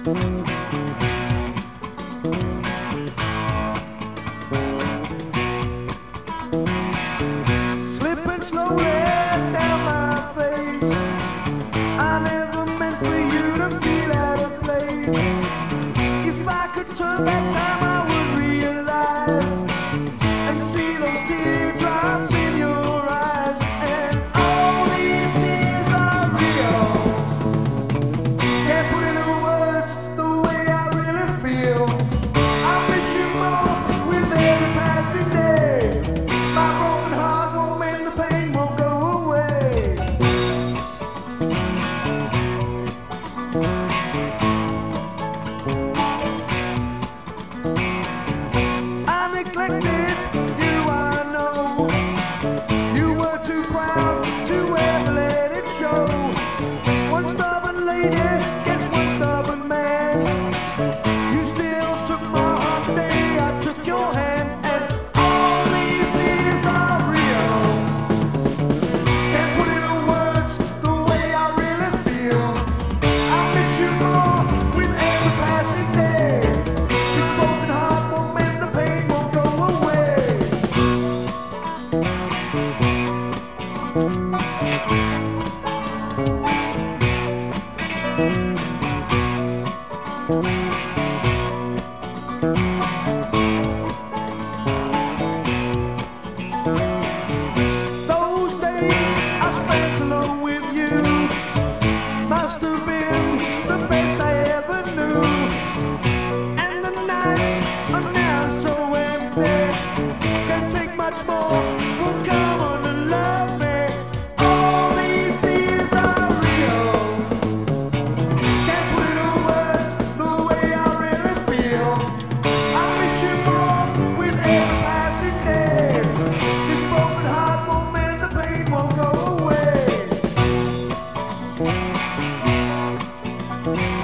Slipping slowly down my face. I never meant for you to feel out of place. If I could turn back time, I would realize and see those teardrops in your eyes. And all these tears are real. Can't put into words the way I really feel. I miss you more with every passing day. My broken heart won't mend, the pain won't go away. I neglected you, I know. You were too proud to ever let it show. One stubborn lady against one stubborn man. You still took my heart the day I took your hand. And all these tears are real. Can't put into words the way I really feel. I miss you more with every passing day. This broken heart won't mend, the pain won't go away. Those days I spent alone with you must have been the best I ever knew. And the nights are now so empty. Can't take much more. Well, come on and love me. All these tears are real. Can't put into words the way I really feel. I miss you more with every passing day. This broken heart won't mend, the pain won't go away.